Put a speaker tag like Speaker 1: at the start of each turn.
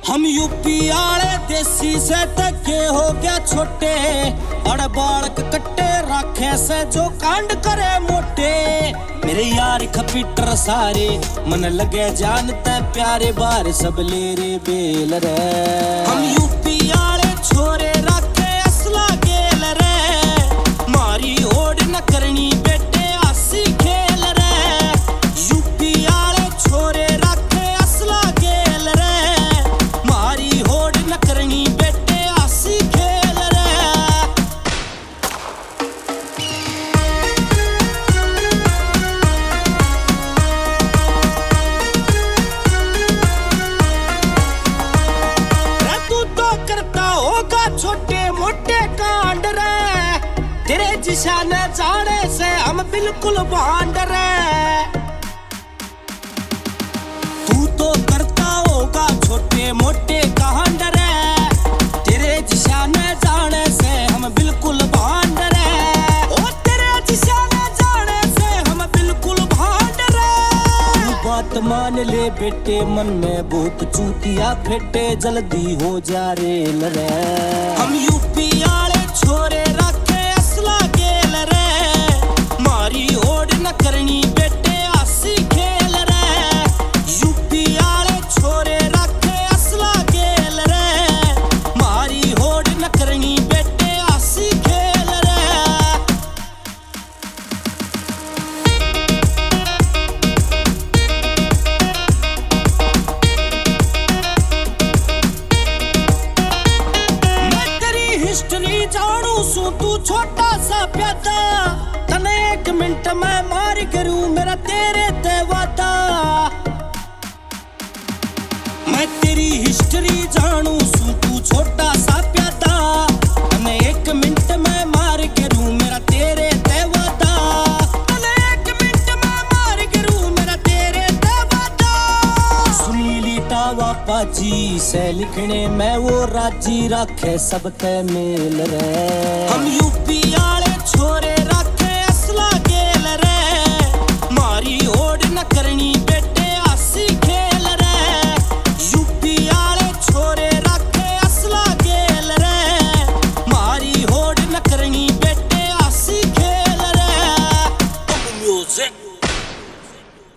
Speaker 1: हम यूपी आले देसी से तके हो गया छोटे, अड़ बालक कट्टे राखे से जो कांड करे मोटे। मेरे यार खपीटर सारे मन लगे जानते प्यारे, बार सब ले रे बेल रे। हम यूपी आले छोरे राखे असला गेल रे, मारी ओढ़ न करनी बेटे आसी खेल रे। यूपी आले छोरे राखे असला गेल रे, मारी ओढ़ न करनी बेटे आसी खेल रे। तू तो करता होगा छोटे मोटे कांड रे, तेरे जिसा न जाने से हम बिल्कुल भांड रे। तू तो करता होगा छोटे मोटे कांड रे, तेरे जिसा न जाने से हम बिल्कुल भांड रे। ओ तेरे जिसा न जाने से हम बिल्कुल भांड रे। तू बात मान ले बेटे, मन में बहुत चूतिया फेटे, जल्दी हो जा रेल रे। हम यूपी आले छोरे राखे असला गेल रे, मारी ओढ़ न करनी बेटे आसी खेल रे। यूपी आले छोरे राखे असला गेल रे, मारी ओढ़ न करनी बेटे आसी खेल रे। हिस्ट्री जानू सू तू छोटा सा प्यादा, तने एक मिनट में मार करूं मेरा तेरे ते वादा। मैं तेरी हिस्ट्री जानू सू तू छोटा सा प्यादा, तने एक मिनट में मार करूं मेरा तेरे ते वादा। तने एक मिनट में मार करूं मेरा तेरे ते वादा। सुनीली टावा पाजी से लिखने में वो राजी, राखे सब ते मेल रे। हम यूपी आले छोरे